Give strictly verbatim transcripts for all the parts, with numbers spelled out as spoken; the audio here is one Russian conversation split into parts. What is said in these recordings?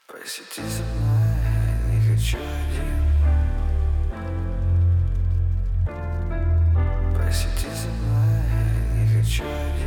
Посиди со мной, я не хочу один. Посиди со мной, я не хочу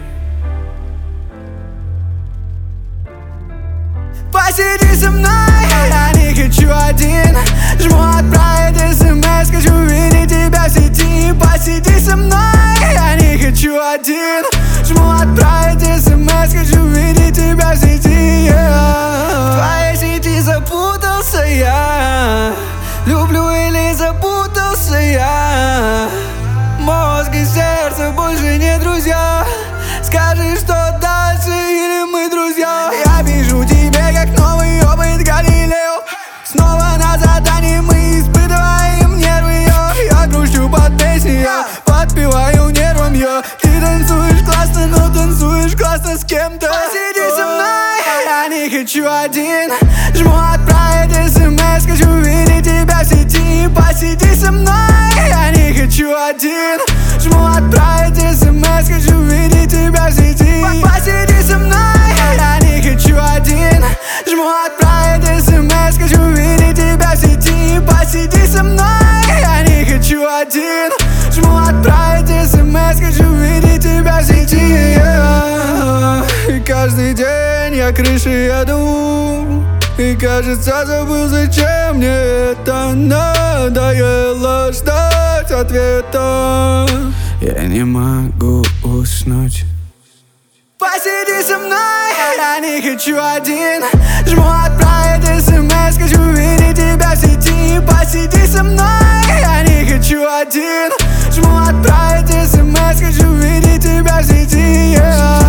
один. Посиди со мной, я не хочу один. Жму отправить смс, хочу видеть тебя в сети. Посиди со мной, я не хочу один. Жму отправить смс, хочу видеть тебя в сети, yeah. В твоей сети запутался я. Люблю или запутался я. Мозг и сердце больше не друзья. Скажи, что дальше, или мы друзья. Я пишу тебе, как новый опыт Галилео. Снова на задании мы испытываем нервы, йо. Я грущу под песней, я подпеваю нервом, йо. Ты танцуешь классно, но танцуешь классно с кем-то. Посиди со мной, я не хочу один. Жму отправить смс, хочу видеть тебя в сети. Посиди со мной, я не хочу один. Жму отправить смс, хочу видеть тебя в сети. Посиди со мной, я не хочу один. Жму отправить смс, хочу видеть тебя в сети. Посиди со мной, я не хочу один. Жму отправить смс, хочу видеть тебя в сети, yeah. И каждый день я крыши еду. И кажется, забыл, зачем мне это. Надоело ждать ответа. Я не могу уснуть. Посиди со мной, я не хочу один. Жму отправить смс, хочу видеть тебя в сети. Посиди со мной, я не хочу один. Жму отправить смс, хочу видеть тебя в сети, yeah.